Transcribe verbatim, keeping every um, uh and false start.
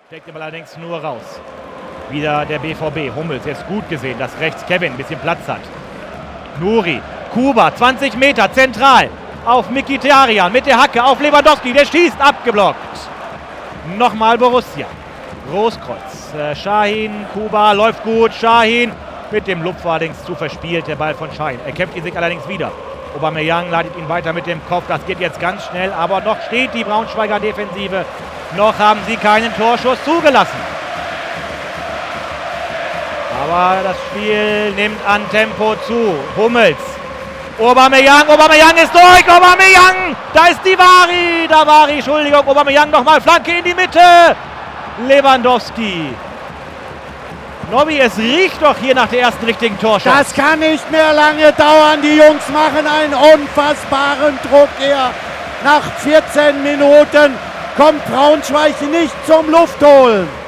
Steckt ihm allerdings nur raus. Wieder der B V B. Hummels jetzt gut gesehen, dass rechts Kevin ein bisschen Platz hat. Nuri, Kuba, zwanzig Meter, zentral. Auf Mkhitaryan mit der Hacke, auf Lewandowski, der schießt, abgeblockt. Nochmal Borussia. Großkreuz, äh, Şahin, Kuba, läuft gut, Şahin. Mit dem Lupfer allerdings zu verspielt, der Ball von Şahin. Er kämpft ihn sich allerdings wieder. Aubameyang leitet ihn weiter mit dem Kopf, das geht jetzt ganz schnell, aber noch steht die Braunschweiger Defensive. Noch haben sie keinen Torschuss zugelassen. Aber das Spiel nimmt an Tempo zu. Hummels, Aubameyang, Aubameyang ist durch, Aubameyang, da ist Divari, Davari, Entschuldigung, Aubameyang nochmal, Flanke in die Mitte, Lewandowski. Nobby, es riecht doch hier nach der ersten richtigen Torschuss. Das kann nicht mehr lange dauern, die Jungs machen einen unfassbaren Druck hier. Nach vierzehn Minuten kommt Braunschweig nicht zum Luftholen.